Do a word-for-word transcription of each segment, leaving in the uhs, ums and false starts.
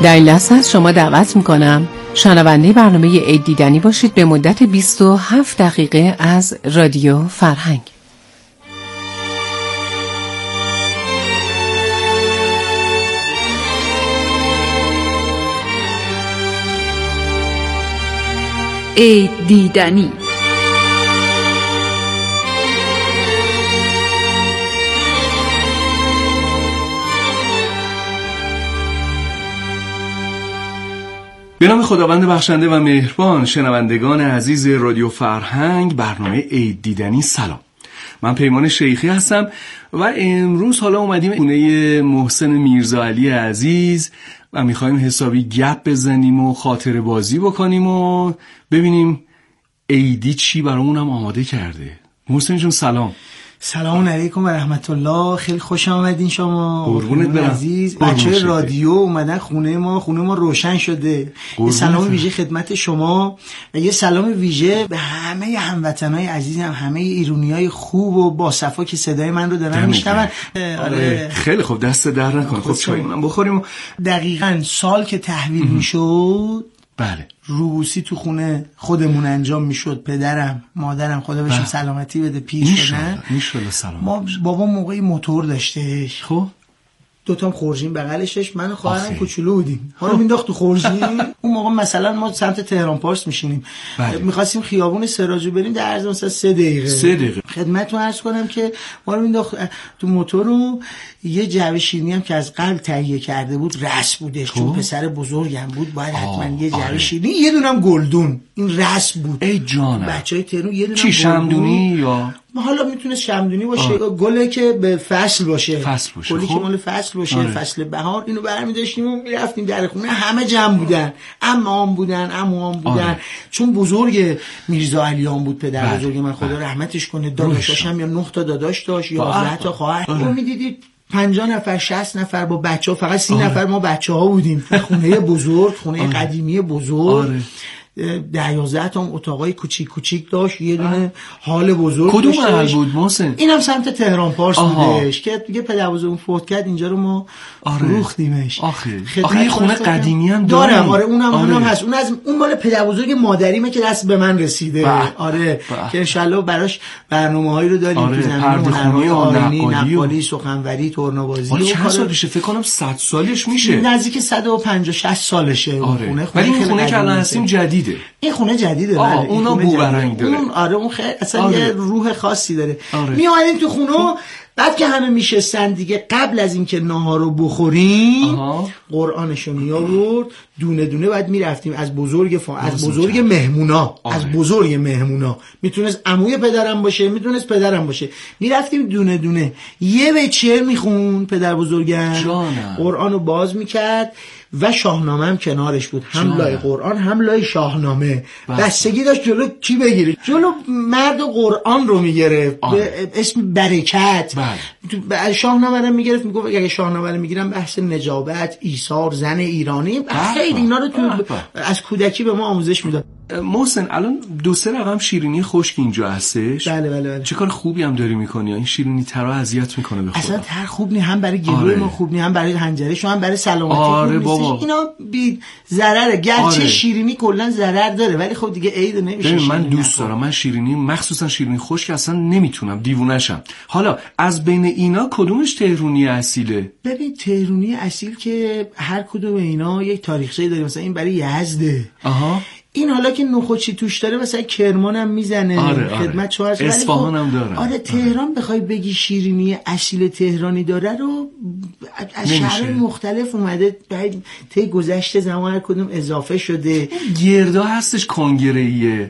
در این لحظه از شما دعوت میکنم شنونده برنامه عید دیدنی باشید به مدت بیست و هفت دقیقه از رادیو فرهنگ. عید دیدنی. به نام خداوند بخشنده و مهربان، شنوندگان عزیز رادیو فرهنگ، برنامه عید دیدنی سلام. من پیمان شیخی هستم و امروز حالا اومدیم خونه محسن میرزاعلی عزیز و میخوایم حسابی گپ بزنیم و خاطره بازی بکنیم و ببینیم عیدی چی برامونم آماده کرده. محسن جون سلام. سلام علیکم و رحمت الله. خیلی خوش آمدین شما قربونت برم عزیز. بچه رادیو اومدن خونه ما، خونه ما روشن شده. یه سلام ویژه خدمت شما و یه سلام ویژه به همه هموطنای عزیزم، همه ایرانیای خوب و با صفا که صدای من رو دارن میشنون. آره خیلی خوب، دست در نکن. خب چای من بخوریم. دقیقاً سال که تحویل میشد، بله، روبوسی تو خونه خودمون انجام میشد. پدرم مادرم خدا بهشون سلامتی بده پیر شدن. میشالله سلامت. ما بابا موقعی موتور داشتهش، خب دوتام خورجین بغلشش، من و خواهرم کوچولو بودیم، ما رو مینداخت تو خورجین. اون موقع مثلا ما سمت تهران پارس میشینیم، میخواستیم خیابون سراجو بریم، در عرض مثلا سه دقیقه سه دقیقه خدمتتون عرض کنم که ما رو مینداخت تو موتور و یه جعبه شیرینی هم که از قبل تهیه کرده بود رس بودش، چون پسر بزرگم بود باید حتما یه جعبه شیرینی، یه دونم گلدون، این رس بود. ای جانم بچهای تهران یه دونم چی شمدونی یا حالا میتونه شمدونی باشه، آه. گله که به فصل باشه، فصل باشه، گلی خب. که مال فصل باشه، آره. فصل بهار. اینو برمی‌داشتیم و میرفتیم در خونه، همه جمع بودن، عمام بودن، عموام بودن، آره. چون بزرگ میرزا علیان بود پدر بله. بزرگ من خدا بله. رحمتش کنه. داداشاش هم یا نه تا داداش داشت، یازده تا خواهر. آره. میدیدید پنجاه نفر شصت نفر با بچه‌ها، فقط سی آره. نفر ما بچه‌ها بودیم. خونه بزرگ، خونه آره. قدیمی بزرگ. آره. ده یازده تا اتاقای کوچیک کوچیک داشت، یه دونه حال بزرگ داشت. کدوم محل بود محسن؟ اینم سمت تهران پارس بودش که دیگه پدر بزرگم فوت کرد، اینجا رو ما فروختیمش. آخه آخه یه خونه قدیمی هم دارم. آره اونم آره. اونم هست. اون از اون مال پدر بزرگ مادریمه که دست به من رسیده. بح. آره بح. که ان شاءالله براش برنامه‌هایی رو داریم آره. تو زمینه هنرمندی، آینی، نقالی، سخنوری، تورنوازی. چند کار... سالشه؟ فکر کنم صد سالش میشه. نزدیک صد و پنجاه شصت سالشه. آره. خونه ولی این خونه که الان هستیم جدیده. این خونه جدیده. آه اونا بو برنگ داره. اون آره اون خیلی اصلا آره. یه روح خاصی داره. آره. می اومدیم تو خونه، بعد که همه میشستن دیگه، قبل از اینکه ناهار رو بخوریم قرآنشو می آورد دونه دونه، بعد میرفتیم از بزرگ فا... از بزرگ مهمونا آره. از بزرگ مهمونا میتونست عموی پدرم باشه، میتونست پدرم باشه، میرفتیم دونه دونه. یه بچه میخون پدر بزرگم قرآنو باز میکرد و شاهنامه هم کنارش بود، هم لای قرآن هم لای شاهنامه. بستگی داشت جلو کی بگیره. جلو مرد قرآن رو میگرفت به اسم برکت. بله. شاهنامه رو میگرفت، میگفت اگه شاهنامه رو میگیرم بحث نجابت، ایثار، زن ایرانی، خیلی اینا رو تو از کودکی به ما آموزش میداد. محسن الان دو سه رقم شیرینی خشک اینجا هستش. بله بله بله. چه کار خوبی هم داری میکنی. این شیرینی ترا اذیت میکنه به خدا. اصلا تر خوب نی، هم برای گلوی آره. ما خوب نی، هم برای حنجره شو، هم برای سلامتی آره خوب نیست. اینا بی ضرره. گرچه آره. شیرینی کلا ضرر داره ولی خب دیگه عید نمیشه. من دوست دارم. من شیرینی مخصوصا شیرینی خشک اصلا نمیتونم، دیوونه‌شم. حالا از بین اینا کدومش تهرونی اصیله؟ ببین تهرونی اصیل که هر کدوم اینا یک تاریخچه‌ای داره. مثلا این برای یزده. آها. این حالا که نخودچی توش داره مثلا کرمان هم میزنه. آره خدمت آره. شما اصفهان هم داره. آره تهران آره. بخوای بگی شیرینی اصیل تهرانی داره رو از شهرهای مختلف اومده، بعد طی گذشته زمان هر کدوم اضافه شده. گردا هستش کنگره‌ایه.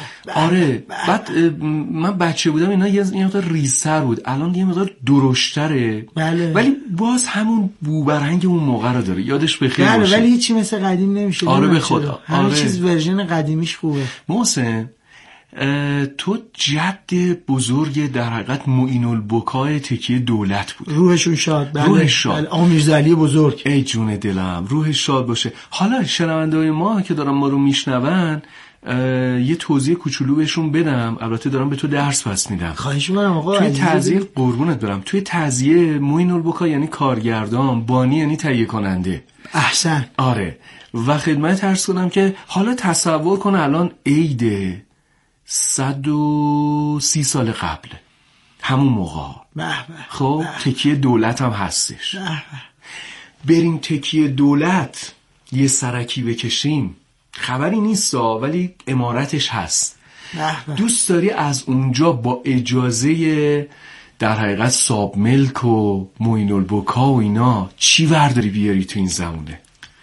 آره بعد من بچه بودم اینا یه مقدار ریزتر بود، الان یه مقدار درشتره. بله. ولی باز همون بو برهنگ اون موقع رو داره. یادش بخیر بله باشه. ولی هیچی مثل قدیم نمیشه. آره به خدا. همه آره. چیز ورژن قدیمیش خوبه. محسن تو جد بزرگ در حقیقت معین البکای تکیه دولت بود. روحشون شاد. بله. روحش شاد. بله. امیرزاعلی بزرگ. ای جون دلم روحش شاد باشه. حالا شنونده‌های ما که دارن ما رو میشنون یه توضیح کوچولو بهشون بدم. البته دارم به تو درس پس میدم. خواهش می‌کنم آقا. توی تعزیه قربونت برم، توی تعزیه معین البکا یعنی کارگردان، بانی یعنی تهیه کننده. احسن. آره. و خدمت عرض کنم که حالا تصور کن الان عید صد و سی سال قبل، همون موقع. به به. خب تکیه دولت هم هستش. به به. بریم تکیه دولت یه سرکی بکشیم، خبری نیستا ولی امارتش هست. دوست داری از اونجا با اجازه در حقیقت صاب ملک و معین البکا و اینا چی ورداری بیاری تو این زمونه؟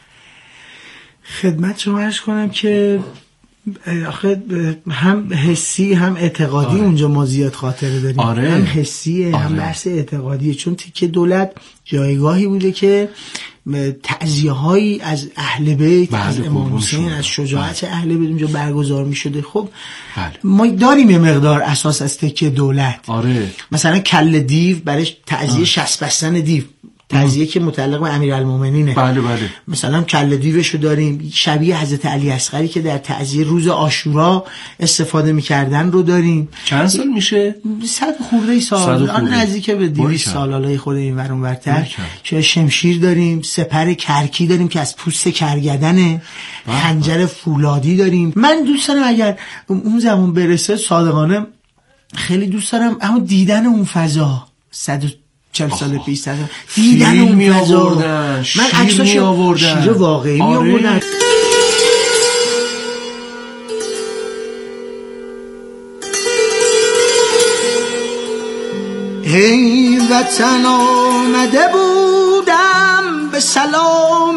خدمت شما عرض کنم که آخه هم حسی هم اعتقادی. آره. اونجا ما زیاد خاطره داریم. آره. هم حسیه. آره. هم بحث اعتقادیه، چون تیکه دولت جایگاهی بوده که تعزیه هایی از اهل بیت، از امام حسین، از شجاعت اهل بیت اونجا برگزار می شده. خب بله. ما داریم یه مقدار اساس از تکیه دولت. آره. مثلا کل دیو برای تعزیه شصت بستن دیو، تعزیه که متعلق به امیرالمومنینه. بله بله. مثلا کله دیوشو داریم، شبیه حضرت علی اصغری که در تعزیه روز عاشورا استفاده میکردن رو داریم. چند سال میشه؟ صد خورده سال، آن نزدیک به دویست سال حالا خود این ور اون ورتر. چه شمشیر داریم، سپر کرکی داریم که از پوست کرگدنه، خنجر فولادی داریم. من دوست دارم اگر اون زمان برسه، صادقانه خیلی دوست دارم اما دیدن اون فضا صد چهل سال پیش دیدن اون می فضا. آوردن، من عکساشو می آوردن، شیر واقعی می آوردن. ای وطن آمده بودم به سلام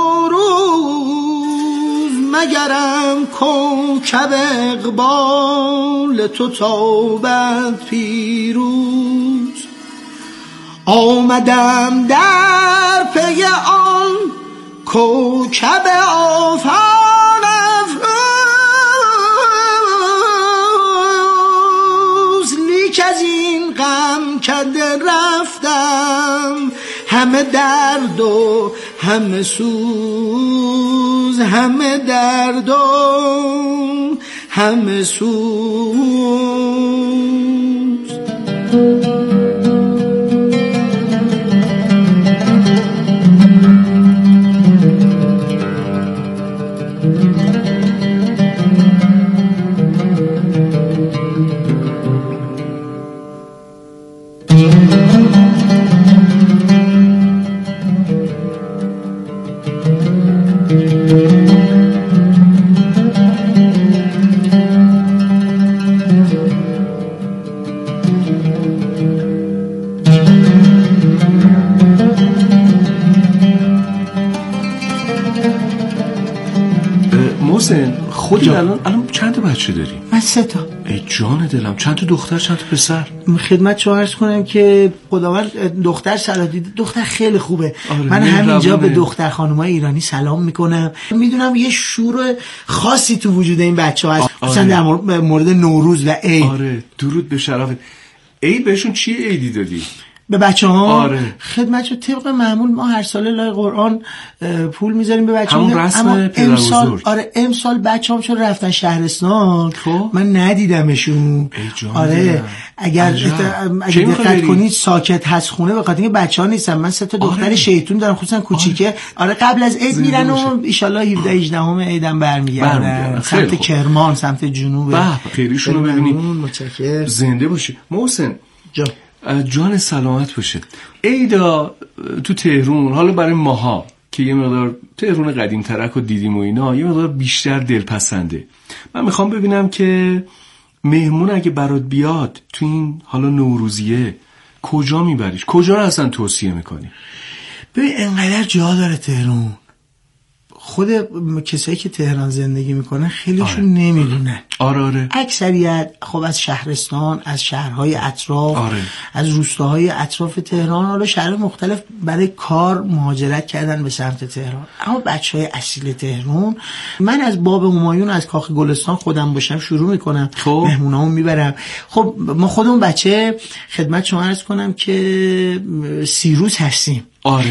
نوروز، مگرم کوکب اقبال تو تابد پیروز. آمدم در پی آن کوکب آفان افروز، لیک از این غم کده رفتم، همه درد و همه سوز، همه درد و همه سوز. خودی الان الان چند تا بچه داری؟ من سه تا. ای جان دلم، چند تا دختر چند تا پسر؟ خدمت شما عرض کنم که خداوند دختر صلاح دیده، دختر خیلی خوبه. آره من همینجا به دختر خانمای ایرانی سلام میکنم. میدونم یه شور خاصی تو وجود این بچه‌ها هست، مثلا آره. در مورد نوروز و عید. آره درود به شرف عید. بهشون چی عیدی دادی؟ به بچه ها آره. خدمتشو طبق معمول ما هر ساله لای قرآن پول میذاریم به بچه ها. همون رسم پدربزرگ. آره امسال بچه هم چون رفتن شهرستان خب من ندیدمشون. آره اگر اگر دقت کنید ساکت هست خونه، به خاطر اینکه بچه ها نیستن. من سه تا دختر آره. شیطون دارم خصوصا کوچیکه. آره. آره قبل از عید میرن و ان شاء الله هفده هجدهم عیدم برمیگردن سمت کرمان، سمت جنوب. خیریشون رو ببینید. متشکرم. زنده باشی محسن جا. جان سلامت باشه. عیدا تو تهرون حالا برای ماها که یه مقدار تهرون قدیم ترک و دیدیم و اینا یه مقدار بیشتر دلپسنده، من میخوام ببینم که مهمون اگه برات بیاد تو این حالا نوروزیه کجا میبریش؟ کجا رو اصلا توصیه میکنی؟ ببین انقدر جا داره تهرون، خود کسایی که تهران زندگی میکنن خیلیشون آره. نمیدونن. آره آره. اکثریت خب از شهرستان، از شهرهای اطراف، آره. از روستاهای اطراف تهران، حالا شهرهای مختلف برای کار مهاجرت کردن به سمت تهران. اما بچهای اصیل تهران، من از باب همایون از کاخ گلستان خودم باشم شروع میکنم، خب مهمونامو میبرم. خب ما خودمون بچه خدمت شما عرض کنم که سیروس هستیم. آره.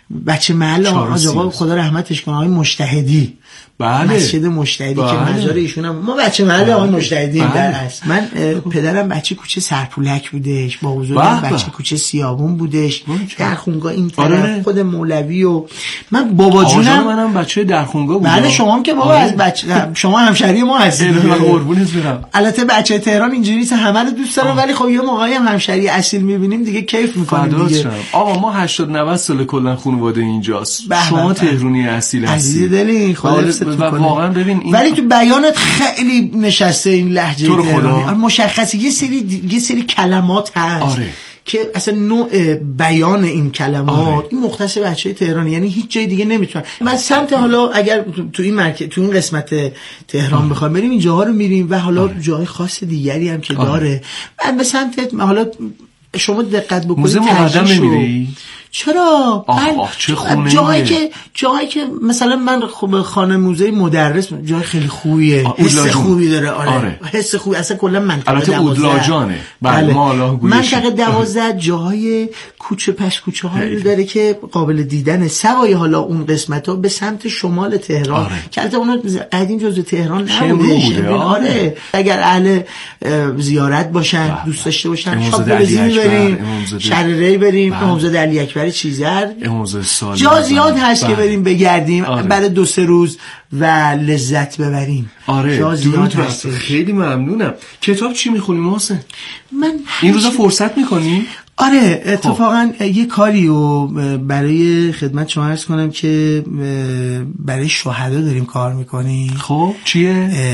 بچه محل آقا خدا رحمتش کنه آقای مجتهدی، بله مسجد مجتهدی بله. که مزار ایشون هم ما بچه محل آقای مجتهدی بله. در اصل من پدرم بچه کوچه سرپولک بودش، با بزرگم بچه کوچه سیابون بودش، در خونگاه این طرف آره. خود مولوی و من بابا جونم منم بچه در خونگاه بودم. بله شما هم که بابا آره. از بچه شما همشهری ما هستید قربونت برم. البته بچه تهران اینجوری نیست، همه رو دوست دارم ولی خب یه موقعی هم همشهری اصیل می‌بینیم دیگه کیف می‌کنیم دیگه. آقا ما هشتاد نود سال کلا خانواده اینجاست. شما تهرانی اصیل هستید. دلی خدا واقعا ببین این ولی تو بیانت خیلی نشسته این لهجه تهرانی مشخصه. یه سری یه سری کلمات هست آره. که اصلا نوع بیان این کلمات آره. این مختص بچه تهرانی، یعنی هیچ جای دیگه نمیتونن. من سمت حالا اگر تو این مرکز تو این قسمت تهران آره. بخوام بریم اینجاها رو میریم و حالا آره. جای خاص دیگری هم که آره. داره. بعد به سمت حالا شما دقت بکنید موزه مقدم نمیری؟ چرا؟ آه آه چه خونه جایی که جایی که مثلا من خب خانه موزه مدرس جای خیلی خوبیه، حس خوبی داره. آره, آره. حس خوبی اصلا کلا منطقه البته اودلاجانه. بله ما الان گویش منطقه دوازده جای کوچه پس کوچه هایی داره که قابل دیدنه. سوای حالا اون قسمت‌ها به سمت شمال تهران آره. که البته اون قدیم جزو تهران نبوده. آره اگر اهل زیارت باشن دوست داشته باشن شاپلزی بریم، شهرری بریم، امامزاده علی برای چیزر جا زیاد هست که بریم بگردیم آره. برای دو سه روز و لذت ببریم. آره جا زیاد هست. خیلی ممنونم. کتاب چی میخونی محسن؟ من این روزا فرصت میکنی؟ آره اتفاقا یه کاری رو برای خدمت شما عرض کنم که برای شهدا داریم کار میکنیم. خب چیه؟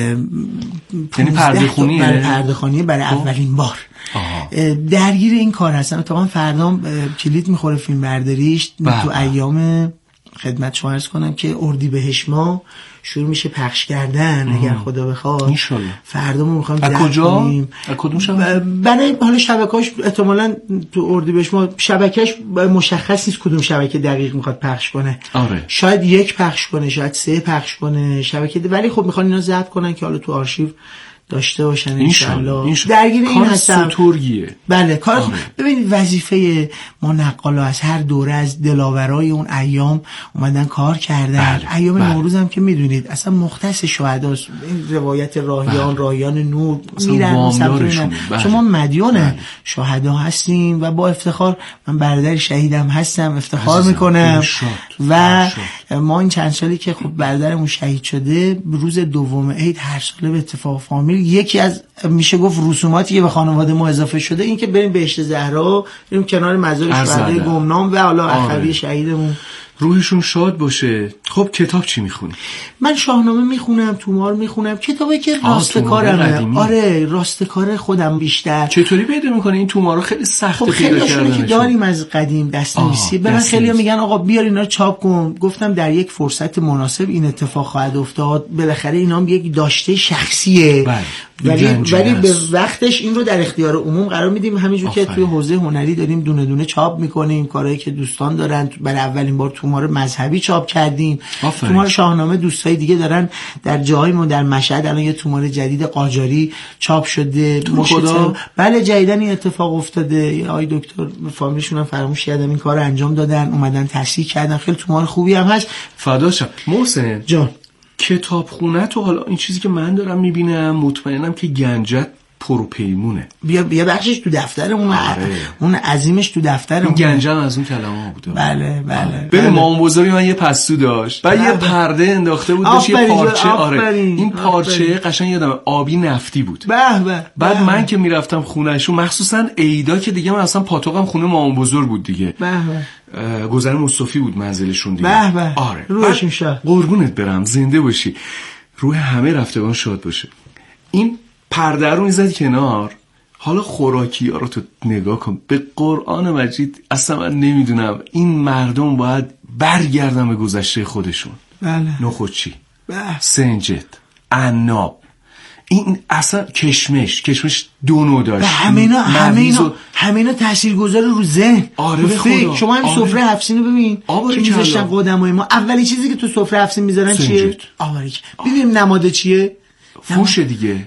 یعنی پرده خونیه؟ برای پرده خونیه برای اولین بار آها. درگیر این کار هستم. اتفاقا فردا کلید میخوره فیلم برداریش تو ایام خدمت شما عرض کنم که اردیبهشت ماه شروع میشه پخش کردن آه. اگر خدا بخواد انشالله فردا ما میخوایم از کجا؟ از کدوم شبکه؟ برای حالا شبکه‌اش احتمالاً تو اردیبهشت ماه شبکه‌اش مشخص نیست کدوم شبکه دقیق میخواد پخش کنه. آره. شاید یک پخش کنه، شاید سه پخش کنه شبکه ده. ولی خب میخوان اینا ضبط کنن که حالا تو آرشیو داشته باشن انشالله. درگیر این هستم. ستورگیه. بله کار آره. ببینید وظیفه ما نقالا از هر دوره از دلاورای اون ایام اومدن کار کردن. بله. ایام بله. نوروز هم که میدونید اصلا مختص شهداست. این روایت راهیان بله. راهیان نور میرن بله. شما مدیون بله. شهدا هستیم و با افتخار من برادر شهیدم هستم افتخار عزیزم. میکنم شد. و شد. ما این چند سالی که خب برادرمون شهید شده روز دوم عید هر سال به اتفاق فامیل یکی از میشه گفت رسوماتی که به خانواده ما اضافه شده این که بریم بهشت زهرا، بریم کنار مزار شهدای گمنام و حالا اخوی شهیدمون روحشون شاد باشه. خب کتاب چی میخونی؟ من شاهنامه میخونم، تومار میخونم، کتابی که راستکارمه. آره راستکار خودم بیشتر. چطوری پیدا میکنی این تومارا؟ خیلی سخته خب پیدا کردنش. که داریم از قدیم دست‌نویسی. به من خیلی میگن آقا بیار اینا رو چاپ کن. گفتم در یک فرصت مناسب این اتفاق خواهد افتاد. بالاخره اینا هم یک داشته شخصیه. بله. ولی ولی به وقتش این رو در اختیار عموم قرار میدیم. همینجور که توی حوزه هنری داریم دونه دونه چاپ میکنیم کارهایی که دوستان دارن. برای اولین بار تومار مذهبی چاپ کردیم. آفرین. تومار شاهنامه دوستای دیگه دارن در جای ما در مشهد الان یه تومار جدید قاجاری چاپ شده. خدا بله جدیدن این اتفاق افتاده. آقای دکتر فامیلشون هم فراموش کردن این کارو انجام دادن اومدن تصحیح کردن. خیلی تومار خوبی هم هست. فداشم. محسن جان کتابخونه تو حالا این چیزی که من دارم میبینم مطمئنم که گنجت پروپیمونه. بیا بیا بخشش تو دفترمون. آره. اون عظیمش تو دفترمون. این گنجم از اون کلمه بوده. بله بله. ببین مامان بزرگی من یه پستو داشت. بعد یه پرده انداخته بود داشت یه پارچه. آره این پارچه قشنگ یادم آبی نفتی بود. به به. بعد من که میرفتم خونهشون مخصوصا عیدا که دیگه من اصلا پاتوقم خونه مامان بزرگ بود دیگه. به به. گذر مصطفی بود منزلشون دیگه. به به. آره. روحشون شاد. قربونت برم زنده باشی. روح همه رفتگان شاد باشه. این پرده رو میزدی کنار. حالا خوراکی ها رو تو نگاه کن. به قرآن مجید اصلا من نمیدونم این مردم باید برگردن به گذشته خودشون. بله. نخودچی بله. سنجد عناب این اصلا کشمش کشمش دو نوع داشت. همینا همینا همینا تاثیرگذار رو ذهن. آره به خدا. شما هم سفره آره. هفسین رو ببین که میذاشتن قدمای ما. اولی چیزی که تو سفره هفسین میذارن چیه؟ آوریک. ببین نماد چیه؟ فوش دیگه.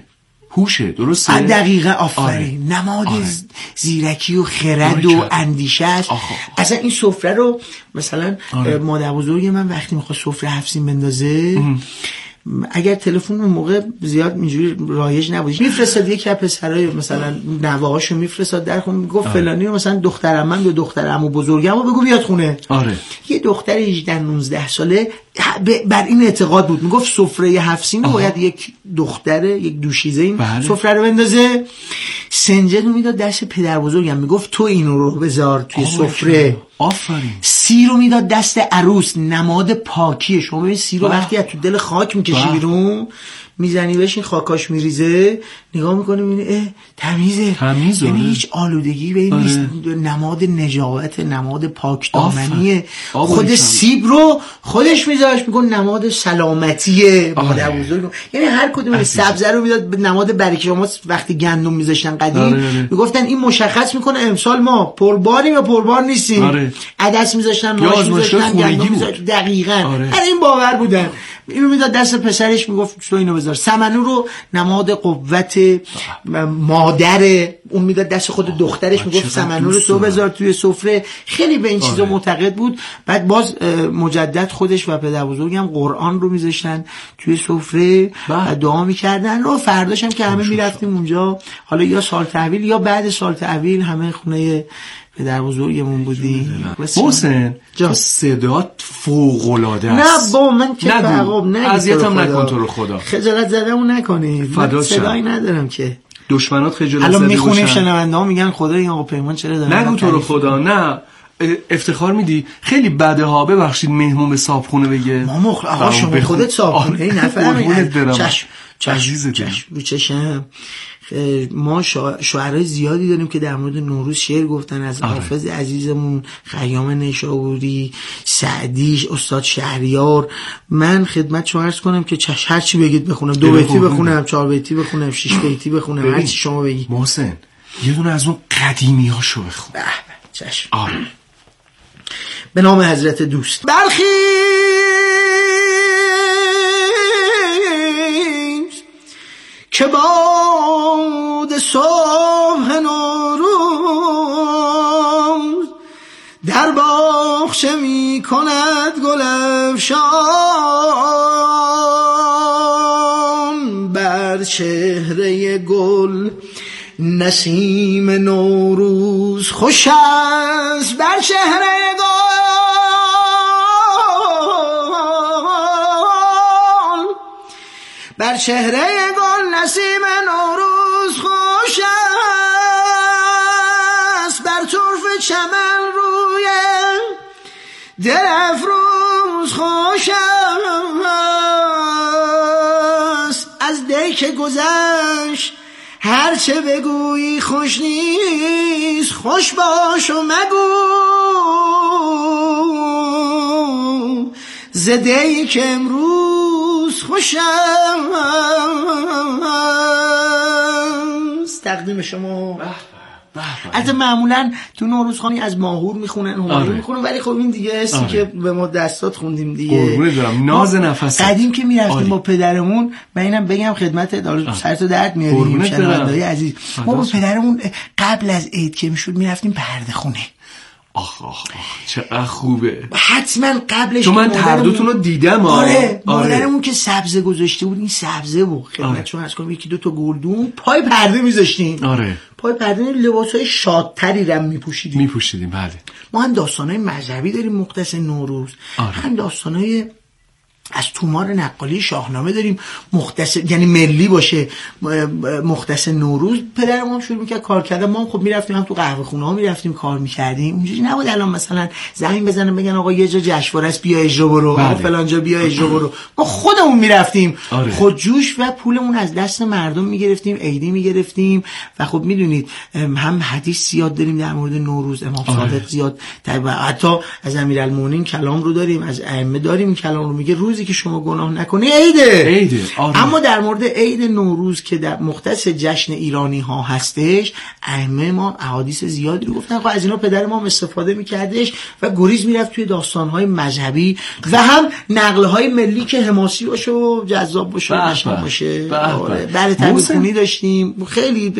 هوشه، درسته؟ دقیقاً، آفرین. آره. نماد آره. زیرکی و خرد و اندیشه است. اصلا این سفره رو مثلا آره. مادر بزرگ من وقتی میخواد سفره هفت سین بندازه ام. اگر تلفن اون موقع زیاد اینجوری رایج نبود، میفرستاد یکی از پسرای مثلا نوه‌هاشو میفرستاد در خونه، میگفت فلانی رو مثلا دخترم من و دختر عمو بزرگمو بگو بیاد خونه. آره. یه دختر هجده نوزده ساله بر این اعتقاد بود، میگفت سفره هفت سین رو باید یک دختر یک دوشیزه این بله. سفره رو بندازه. سنجد رو میداد دست پدر بزرگم، میگفت تو اینو رو بذار توی سفره. آفرین. سی رو میداد دست عروس، نماد پاکیه. شما ببین سی رو وقتی از تو دل خاک میکشی بیرون، میزنی بهش این خاکاش میریزه، نگاه میکنی میبینی اه تمیزه، تمیزه. یعنی هیچ آلودگی به این آره. نیست. نماد نجابت، نماد پاک دامنیه. خود سیب رو خودش میذاش میگن نماد سلامتیه. مادر بزرگ یعنی هر کدوم سبزه رو میداد نماد برکت. شما وقتی گندم میذاشتن قدیم آره. آره. میگفتن این مشخص میکنه امسال ما پرباریم یا پربار نیستیم. آره. عدس میذاشتن، ماش میذاشتن، گندم میذاشتن. دقیقاً آره. هر این باور بودن. اینو میداد دست پسرش، میگفت تو اینو بذار. سمنو رو نماد قوت مادره، اون میداد دست خود دخترش، میگفت سمنو رو تو بذار توی سفره. خیلی به این چیزا معتقد بود. بعد باز مجدد خودش و پدر بزرگم قرآن رو میذاشتن توی سفره و دعا میکردن. و فرداش هم که همه میرفتیم اونجا، حالا یا سال تحویل یا بعد سال تحویل، همه خونه پدر بزرگمون بودی. حسین تو صدات فوق العاده است. نه با من که بقاب نه، اذیتم نکن تو رو خدا، خجالت زدمو نکنی. من صدایی ندارم که دشمنات خجالت زده الان باشن. میخونیم شنونده‌ها میگن خدا این آقا پیمان چرا داره نگو تو رو خدا. نه افتخار میدی. خیلی بده ها، ببخشید مهمون به صاحبخونه بگه ما مخ آقا شما خودت صاحبخونه این نفهمی. چشم چشم چشم رو چشم. ما شاعرای زیادی داریم که در مورد نوروز شعر گفتن، از آره. حافظ عزیزمون، خیام نیشابوری، سعدی، استاد شهریار. من خدمت شما عرض کنم که چش هر چی بگید بخونم، دو بیتی بخونم، چهار بیتی بخونم، شش بیتی بخونم، هر چی شما بگید. محسن یه دونه از اون قدیمیاشو بخون. به چشم. آره. به نام حضرت دوست. برخیز که باد صبح نوروز در باغچه می کند گل افشان، بر چهره گل نسیم نوروز خوش است، بر چهره گل بر چهره گل نسیم نوروز خوش است، بر طرف چمن روی دل افروز خوش است. از دی که گذشت هرچه بگویی خوش نیست، خوش باش و مگو زدهی که امروز خوش است. تقدیم شما. البته معمولا تو نوروزخوانی از ماهور میخونن، همایون آره. میخونن، ولی خب این دیگه اسمی آره. که به ما دستات خوندیم دیگه. قربونت برم. ناز نفس قدیم که میرفتیم آره. با پدرمون، من اینم بگم خدمت دار سرتو درد میاریم شنونده‌های عزیز، ما با پدرمون قبل از عید که میشد میرفتیم پرده خونه. آخ آخ آخ چقدر خوبه. حتما قبلش چون من هر دوتون رو دیدم. آره مادرمون آره. که سبزه گذاشته بود، این سبزه بود خدمت شما عرض کنم یکی دو تا گلدون پای پرده میذاشتیم. آره پای پرده لباسای شادتری رم میپوشیدیم میپوشیدیم بله. ما هم داستانای مذهبی داریم مختص نوروز. آره. هم داستانای از تومار نقالی شاهنامه داریم مختص، یعنی ملی باشه مختص نوروز. پدرم هم شروع میکرد کار کردن، ما هم خب میرفتیم هم تو قهوه خونه ها میرفتیم کار میکردیم. اونجوری نبود الان مثلا زمین بزنن بگن آقا یه جا جشنواره است بیا اجرا برو، آقا فلان جا بیا اجرا برو. ما خودمون میرفتیم. آره. خودجوش و پولمون از دست مردم میگرفتیم، عیدی میگرفتیم. و خب میدونید هم حدیث زیاد داریم در مورد نوروز، امام صادق زیاد، حتی از امیرالمومنین کلام رو داریم، از ائمه داریم کلام رو. میگه روز روزی که شما گناه نکنی عیده عیده آره. اما در مورد عید نوروز که در مختص جشن ایرانی ها هستش ائمه ما احادیث زیادی رو گفتن که از اینا پدر ما استفاده میکردش و گریز میرفت توی داستان های مذهبی و هم نقل های ملی که حماسی باشه و جذاب باشه و قشنگ باشه. بله تبیخونی داشتیم، خیلی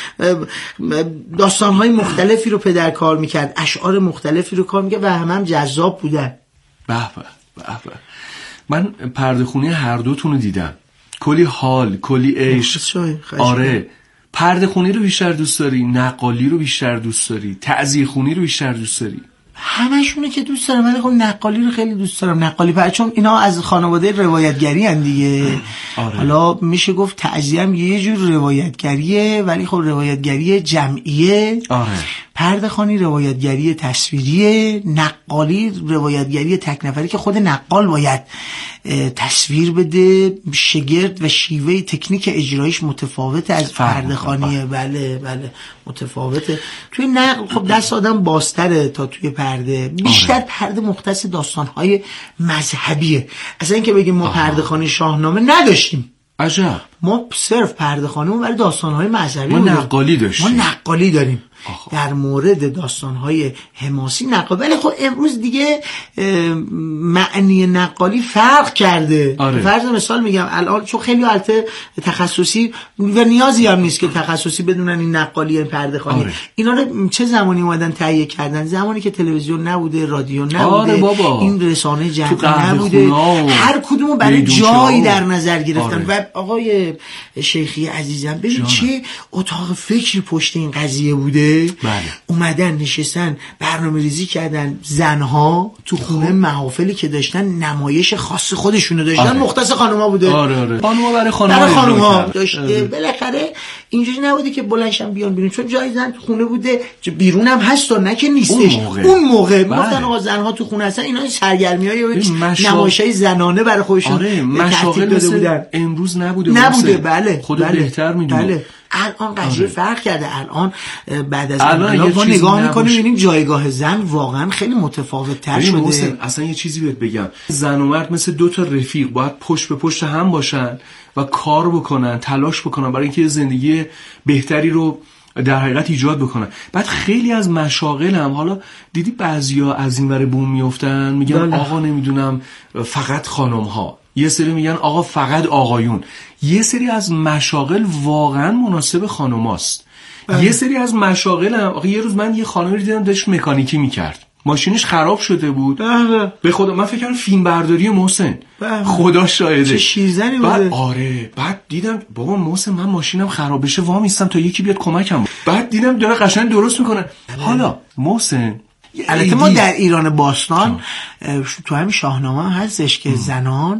داستان های مختلفی رو پدر کار میکرد، اشعار مختلفی رو کار میکرد و هم هم جذاب بودن. به به به به. من پرده خونی هر دوتون رو دیدم، کلی حال، کلی عشق. آره پرده خونی رو بیشتر دوست داری، نقالی رو بیشتر دوست داری، تعزیه خونی رو بیشتر دوست داری؟ همشونه که دوست دارم، ولی خب نقالی رو خیلی دوست دارم. نقالی پر چون اینا از خانواده روایتگری ان دیگه. آره. حالا میشه گفت تعزیه هم یه جور روایتگریه، ولی خب روایتگری جمعیه. آره. پرده خوانی روایتگری تصویریه، نقالی روایتگری تک نفری که خود نقال باید تصویر بده. شگرد و شیوه تکنیک اجرایش متفاوته از پرده خوانیه. بله بله متفاوته. توی نقل خب دست آدم بازتره تا توی پرده. بیشتر آره. پرده مختص داستانهای مذهبیه. اصلا اینکه بگیم ما پرده خوانی شاهنامه نداشتیم، عجب. ما صرف پرده خوانیمون برای داستانهای مذهبی ما نقالی داشتیم. ما نقالی داریم. آخه. در مورد داستانهای حماسی نقالی، ولی خب امروز دیگه معنی نقالی فرق کرده. آره. فرض مثال میگم الان چون خیلی البته تخصصی و نیازی هم نیست که تخصصی بدونن این نقالی این پرده خوانی. آره. اینا رو چه زمانی اومدن تهیه کردن؟ زمانی که تلویزیون نبوده، رادیو نبوده. آره بابا. این رسانه جمعی نبوده. هر کدومو برای جایی در نظر گرفتن. آره. و آقای شیخی عزیزم ببین چه اتاق فکری پشت این قضیه بوده. بله. اومدن نشستن برنامه ریزی کردن، زنها تو خونه محافلی که داشتن نمایش خاص خودشونو داشتن. آره. مختص خانوما بوده. آره آره. خانوما برای خانوما برای خانوما داشته. آره. بالاخره اینجوری نبوده که بلنشن بیان بیرون، چون جای زن تو خونه بوده، بیرون هم هست و نه که نیستش. اون موقع, اون موقع بله. گفتن آقا زنها تو خونه هستن، اینا سرگرمیای مشا... نمایشای زنانه برای خودشون. آره. مشاغل داده بودن. امروز نبوده. نبوده. بله. خود بله. بهتر میدونه. بله. الان قضیه آره. فرق کرده. الان بعد از انقلاب ما نگاه میکنیم میبینیم جایگاه زن واقعا خیلی متفاوت تر شده. محسن اصلا یه چیزی بهت بگم، زن و مرد مثل دو تا رفیق باید پشت به پشت هم باشن و کار بکنن، تلاش بکنن برای اینکه زندگی بهتری رو در حقیقت ایجاد بکنن. بعد خیلی از مشاغل هم حالا دیدی بعضیا از این ور بوم میافتن میگن داله. آقا نمیدونم فقط خانم ها، یه سری میگن آقا فقط آقایون. یه سری از مشاغل واقعا مناسب خانوماست. اه. یه سری از مشاغل هم آقا یه روز من یه خانمی رو دیدم داشت مکانیکی میکرد، ماشینش خراب شده بود. اه. به خدا من فکر کردم فیلم برداری محسن. اه. خدا شاهده. چه شیرزنی بوده. بعد آره بعد دیدم بابا محسن من ماشینم خراب بشه وام ایستم تا یکی بیاد کمکم. بعد دیدم داره قشنگ درست میکنه. حالا محسن البته ما در ایران باستان تو همین شاهنامه هم هستش که ام. زنان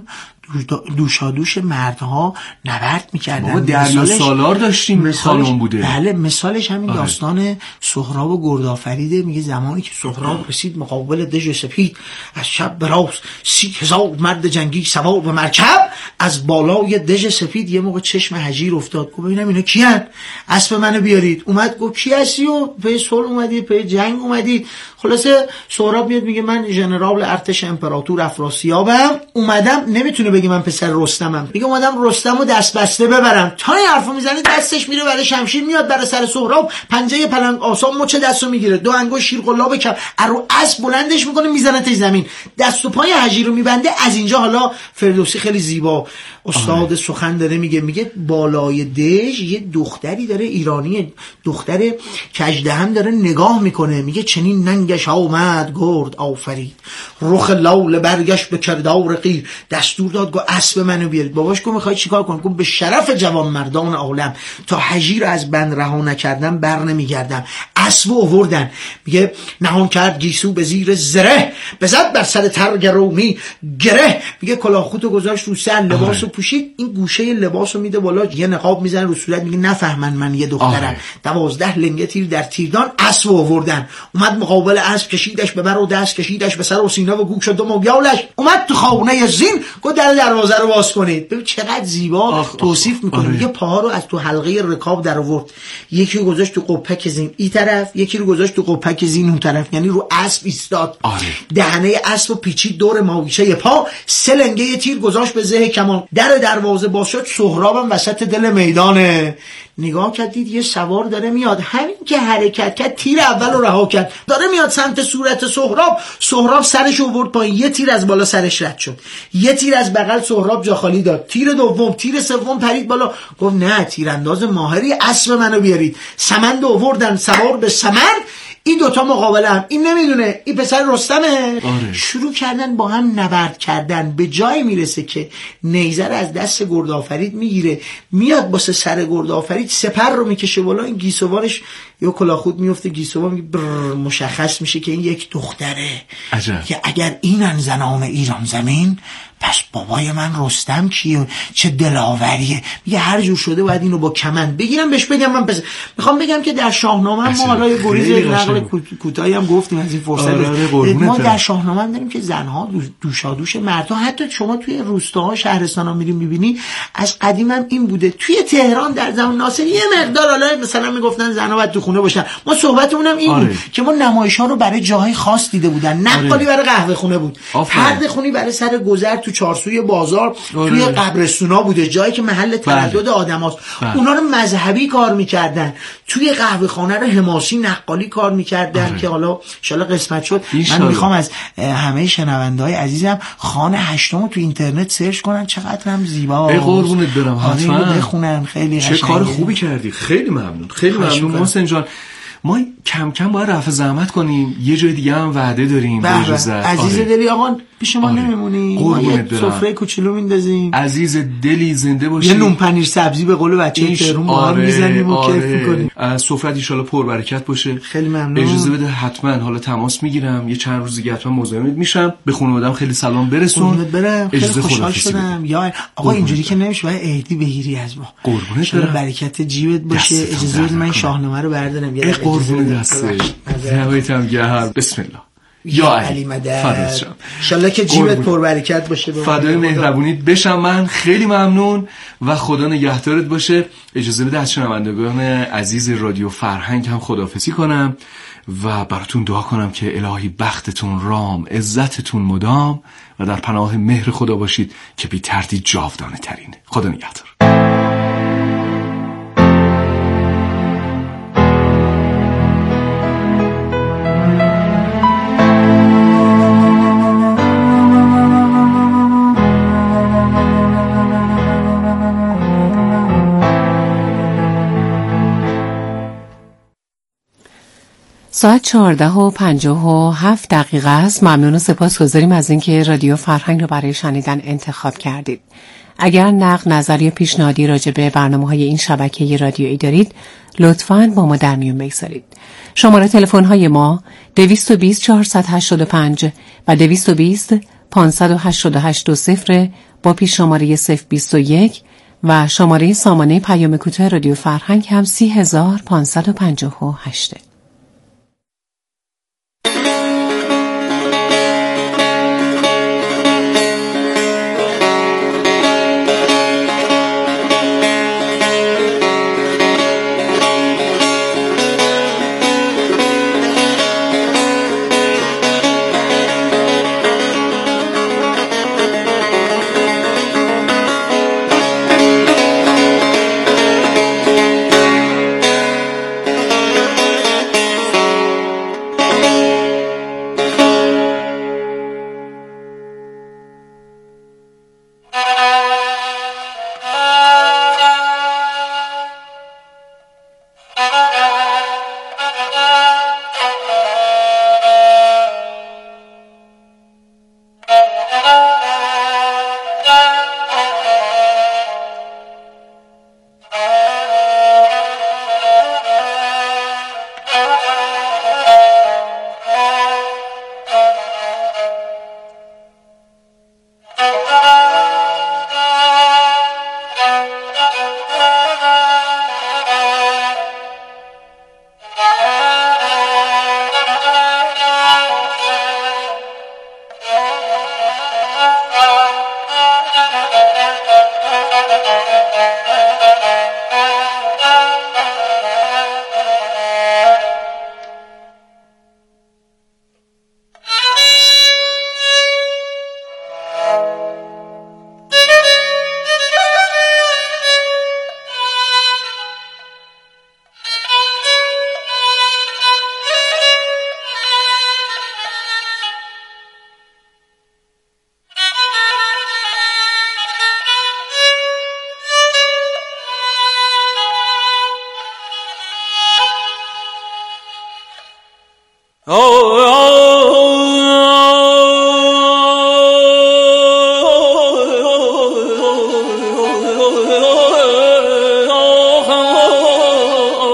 دوشادوش مردها نبرد میکردن. بابا دریا سالار داشتیم خانم بوده. بله مثالش همین آه. داستان سهراب و گردآفریده. میگه زمانی که سهراب رسید مقابل دژ سپید، از شب به راست سی هزار مرد جنگی سوار به مرکب، از بالای دژ سپید یه موقع چشم هجیر افتاد. گفت ببینم اینا کیان؟ اسب منو بیارید. اومد گفت کی هستی؟ و پی صلح اومدی، پی جنگ اومدی. خلاصه سهراب میاد میگه من ژنرال ارتش امپراتور افراسیابم، اومدم. نمیتونه بگه من پسر رستمم، میگه اومدم رستمو دست بسته ببرم. تا این حرفو میزنه دستش میره برای شمشیر، میاد برای سر سهراب، پنجه پلنگ آسا مچ دستو میگیره، دو انگشت شیر قلاب کم رو اسب بلندش میکنه، میزنه تا زمین، دست و پای هجیر رو میبنده. از اینجا حالا فردوسی خیلی زیبا استاد آه. سخن داره میگه میگه بالای دژ یه دختری داره ایرانی، دختر کژدهم داره نگاه میکنه، میگه چنین ننگش آمد گرد آفرید، رخ لاله برگشت به کردار قیر، دستور داد گفت اسب منو بیارید. باباش گفت میخوای چیکار کنم؟ گفت به شرف جوان مردان عالم تا هجیر از بند رها نکردم بر نمیگردم. اسب آوردن، میگه نهان کرد گیسو به زیر زره، بزد بر سر ترگ رومی گره، میگه کلاهخوتو گذاشت رو سر، لباسو پوشید، این گوشه لباسو میده بالا، یه نقاب میزنه رو صورت، میگه نفهمن من یه دخترم. دوازده لنگه تیر در تیردان. اسب آوردن، اومد مقابل اسب، کشیدش به بر و دست کشیدش به سر و سینه و گوش و دم و گیالش، اومد تو خانه زین، گفت در دروازه رو باز کنید. ببین چقدر زیبا توصیف میکنه. میگه پاها رو از تو حلقه رکاب در آورد، یکی رو گذاشت تو قپک زین این طرف، یکی رو گذاشت تو قپک زین اون طرف، یعنی رو اسب ایستاد. دهنه اسب و پیچید دور ماویچه پا، سه لنگه تیر گذاشت به زه کمان. در دروازه باز شد، سهرابم وسط دل میدانه. نگاه کردید یه سوار داره میاد، همین که حرکت کرد تیر اول رو رها کرد، داره میاد سمت صورت سهراب. سهراب سرش آورد پایین، یه تیر از بالا سرش رد شد، یه تیر از بغل سهراب جا خالی داد، تیر دوم، تیر سوم پرید بالا. گفت نه تیرانداز ماهری، اسب منو بیارید. سمند آوردن، سوار به سمند. این دوتا مقابله هم، این نمیدونه این پسر رستمه. آره. شروع کردن با هم نبرد کردن، به جایی میرسه که نیزه رو از دست گردآفرید میگیره، میاد واسه سر گردآفرید، سپر رو میکشه بالا. این گیسوانش یا کلاخود میفته، گیسوان میگه مشخص میشه که این یک دختره. عجب. که اگر اینن زنان ایران زمین، پس بابای من رستم کیه؟ چه دلاوریه. میگه هر جور شده باید اینو با کمند بگیرم بهش بگم من پس. میخوام بگم که در شاهنامه ما حالا یه گریز نقل کوتاهی هم گفتیم از این فرصت. آره ما در شاهنامه هم داریم که زنها دوشادوش مردها، حتی شما توی روستاها شهرستانا میریم میبینی از قدیم هم این بوده. توی تهران در زمان ناصر یه مقدار حالا مثلا میگفتن زنها باید تو خونه باشن، ما صحبتمون هم این آره. بود که ما نمایش‌ها رو برای جاهای خاص دیده بودن. نقالی آره. برای قهوه خونه بود، پرده خونی برای سر گذر تو چارسوی بازار، آره. توی قبرستونا بوده، جایی که محل تردد آدماست. اونا رو مذهبی کار میکردن. توی قهوه خانه رو حماسی نقالی کار میکردن آره. که حالا ان شاءالله قسمت شد. من میخوام از همه شنونده‌های عزیزم خان هشتم تو اینترنت سرچ کنن، چقدر هم زیبا. ای قربونت برم، حتما بخونن. خیلی چه کار خوبی کردی. خیلی ممنون، خیلی ممنون محسن جان. ما کم کم باید رفع زحمت کنیم، یه جای دیگه هم وعده داریم. عزیز آره. دلی آقا پیش ما آره. نمیمونی، ما یه سفره کوچولو میندازیم. عزیز دلی زنده باشی، یه نون پنیر سبزی به قول بچه تهران با هم میزنیم و کیف میکنیم. سفرت ان شاءالله پر برکت باشه. خیلی ممنون. اجازه بده حتما حالا تماس میگیرم، یه چند روز دیگه حتما مزاحمت میشم. به خانواده‌ام خیلی سلام برسون. برم. خیلی خوشحال شدم. یا آقا اینجوری که نمیشه، باید عیدی بگیری از ما. قربونت برم. برکت جیبت باشه. اجازه بده من شاهنامه رو بردارم. یه قربون دسته. نهایتم گهر. بسم الله. یا علی مدد. انشالله که جیبت پربرکت باشه. فدای مهربونیت بشم من. خیلی ممنون و خدا نگهدارت باشه. اجازه بده از شنوندگان عزیز رادیو فرهنگ هم خداحافظی کنم و براتون دعا کنم که الهی بختتون رام، عزتتون مدام و در پناه مهر خدا باشید که بی تردید جاودانه ترینه. خدا نگهدار. ساعت چهارده و پنجاه و هفت دقیقه است. ممنون و سپاسگزاریم از اینکه رادیو فرهنگ رو برای شنیدن انتخاب کردید. اگر نقد، نظر یا پیشنهادی راجع به برنامه‌های این شبکه رادیویی دارید، لطفاً با ما در میون بگذارید. شماره تلفن‌های ما دویست و بیست چهارصد و هشتاد و پنج و دویست و بیست پانصد و هشتاد و هشت دو صفر با پیش شماره صفر بیست و یک و شماره سامانه پیام کوتاه رادیو فرهنگ هم سی هزار پانصد و پنجاه و هشت. آه